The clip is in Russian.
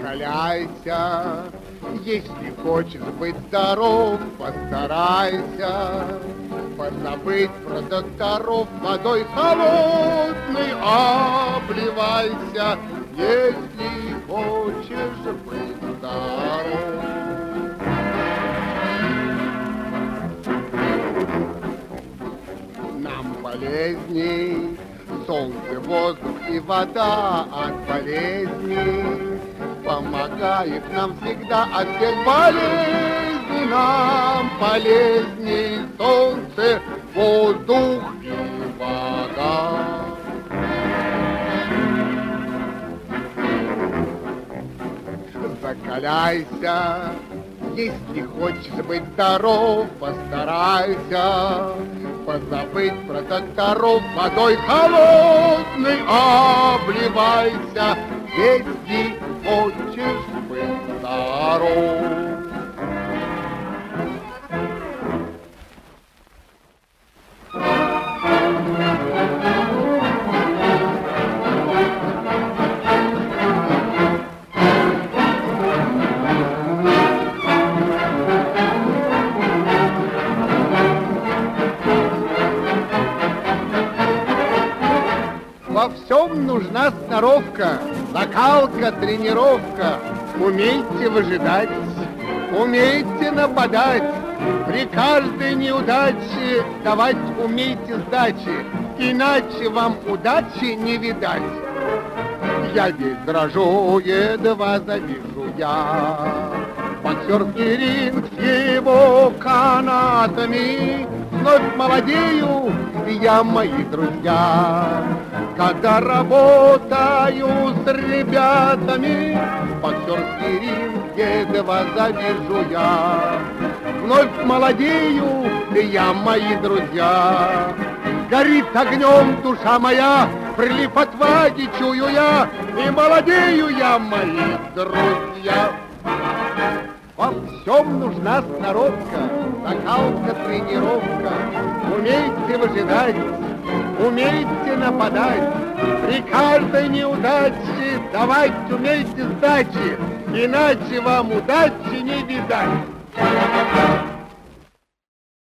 Закаляйся, если хочешь быть здоров, постарайся позабыть про докторов, водой холодной обливайся, если хочешь быть здоров. Нам полезней солнце, воздух и вода от болезней. Помогает нам всегда от всех болезней. Нам полезней солнце, воздух и вода. Закаляйся, если хочешь быть здоров, постарайся позабыть про докторов, водой холодной обливайся, если хочешь быть здоров. Во всем нужна сноровка, закалка, тренировка. Умейте выжидать, умейте нападать. При каждой неудаче давать умейте сдачи, иначе вам удачи не видать. Я весь дрожу, едва завижу я боксерский ринг с его канатами. Вновь молодею я, мои друзья, когда работаю с ребятами. Боксерский ринг едва завижу я. Вновь молодею я, мои друзья. Горит огнем душа моя, прилив отваги чую я, и молодею я, мои друзья. Во всем нужна сноровка, закалка, тренировка. Умейте выжидать, умейте нападать. При каждой неудаче давать умейте сдачи, иначе вам удачи не видать.